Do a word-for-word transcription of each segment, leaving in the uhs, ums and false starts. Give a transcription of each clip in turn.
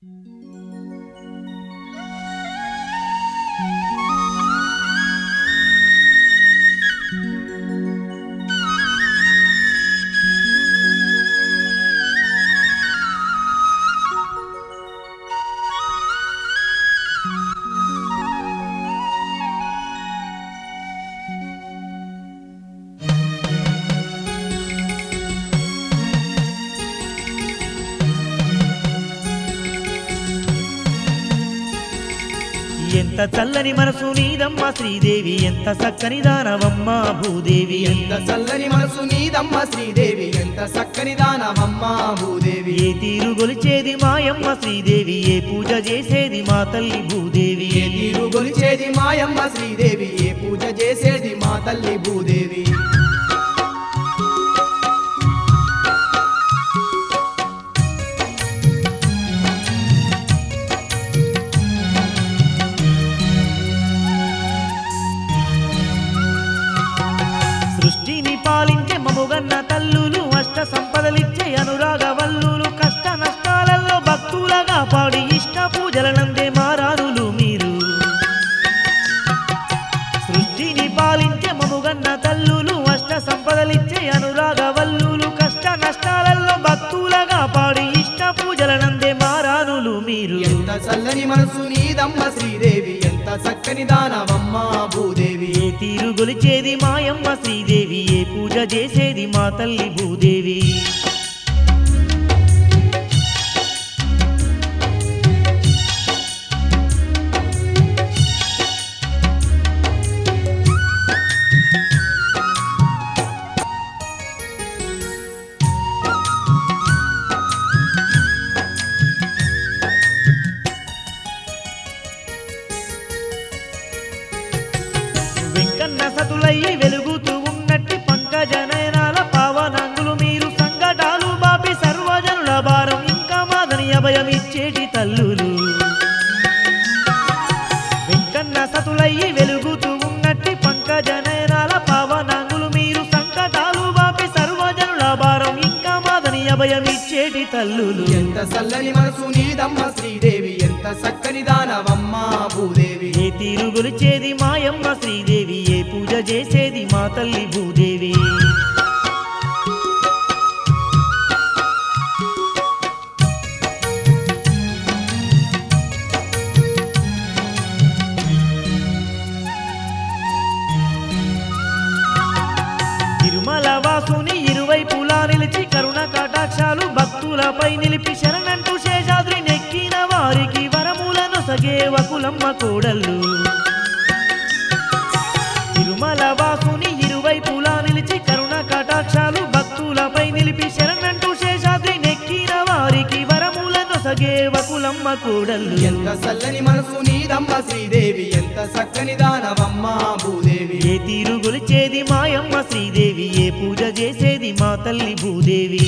ఎంత చల్లని మనసు నీదమ్మ శ్రీదేవి ఎంత చక్కని దానవమ్మ భూదేవి ఎంత చల్లని మనసు నీదమ్మ శ్రీదేవి ఎంత చక్కని దానవమ్మ భూదేవి ఏ తీరు గొలిచేది మాయమ్మ శ్రీదేవి ఏ పూజ చేసేది మా తల్లి భూదేవి ఏ తీరు గొలిచేది మాయమ్మ శ్రీదేవి ఏ పూజ చేసేది మా తల్లి భూదేవి సృష్టిని పాలించే మముగన్న తల్లులు అష్ట సంపదలిచ్చే అనురాగ వల్లులు కష్ట నష్టాలలో భక్తులగా పాడి ఇష్ట పూజలనందే మారారులు మీరు సృష్టిని పాలించే మముగన్న తల్లులు అష్ట సంపదలిచ్చే అనురాగ వల్లులు కష్ట నష్టాలలో భక్తులగా పాడి ఇష్ట పూజలనందే మారారులు మీరు ఎంత చల్లని మనసు నీదమ్మ శ్రీదేవి ఎంత చక్కని దానవమ్మ భూదేవి ఏ తీరు గొలిచేది మాయమ్మ శ్రీదేవి ఏ పూజ చేసేది మా తల్లి భూదేవి వెంకన్న సతులయ్యి వెలుగుతూ ఉన్నట్టి పంకజనయనాల పావనంగులు మీరు సంకటాలు బాపి సర్వజనుల భారం ఇంకా మాదని అభయం ఇచ్చేటి తల్లులు వెంకన్న సతులయ్యి వెలుగుతూ ఉన్నట్టి పంకజనయనాల పావనంగులు మీరు సంకటాలు బాపి సర్వజనుల భారం ఇంకా మాదని అభయం ఇచ్చేటి తల్లులు ఎంత చల్లని మనసు నీదమ్మ శ్రీదేవి ఎంత చక్కని దానవమ్మ భూదేవి ఏ తీరు గొలిచేది మాయమ్మ శ్రీదేవి ఏ పూజ చేసేది మా తల్లి భూదేవి తిరుమల వాసుని ఇరువైపులా నిలిచి కరుణ కటాక్షాలు భక్తులపై నిలిపి శరణంటూ శేషాద్రి నెక్కిన వారికి వరములను సగే వకులమ్మ కోడళ్ళు తిరుమల వాసుని ఇరువైపులా నిలిచి కరుణ కటాక్షాలు భక్తులపై నిలిపి శరణంటూ శేషాద్రి నెక్కిన వారికి వరములను సగే వకులమ్మ కోడళ్ళు ఎంత చల్లని మనసు నీదమ్మ శ్రీదేవి ఎంత చక్కని దానవమ్మ భూదేవి ఏ తీరు గొలిచేది మాయమ్మ శ్రీదేవి ఏ పూజ చేసేది మా తల్లి భూదేవి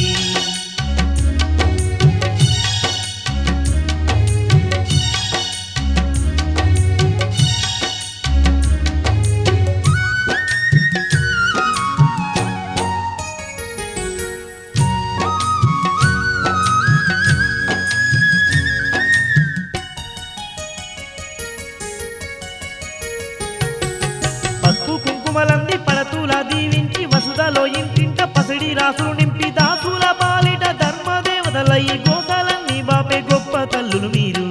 పసుపు కుంకుమలంది పడతులా దీవించి వసుదలో ఇంటింట పసిడి రాసులు నింపి దాసుల పాలిట ధర్మదేవతలయ్యి గోసాలన్నీ బాపే గొప్ప తల్లులు మీరు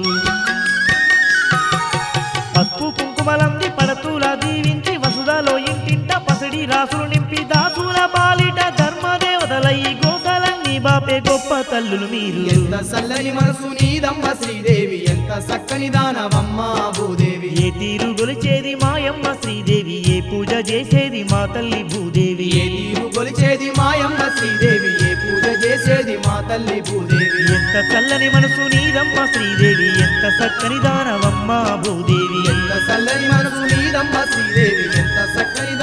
పసుపు కుంకుమలంది పడతులా దీవించి వసుదలో ఇంటింట పసిడి రాసులు నింపి దాసుల పాలిట ధర్మదేవతలయ్యి గోసాలన్నీ బాపే గొప్ప తల్లులు మీరు ఎంత చల్లని మనసు నీదమ్మ శ్రీదేవి ఎంత చక్కని దానవమ్మ భూదేవి ఏ తీరు గొలిచేది మాయమ్మ శ్రీదేవి ఏ పూజ చేసేది మా తల్లి భూదేవి ఏ తీరు గొలిచేది మాయమ్మ శ్రీదేవి ఏ పూజ చేసేది మా తల్లి భూదేవి ఎంత చల్లని మనసు నీదమ్మ శ్రీదేవి ఎంత చక్కని దానవమ్మ భూదేవి ఎంత చల్లని మనసు నీదమ్మ శ్రీదేవి ఎంత చక్కని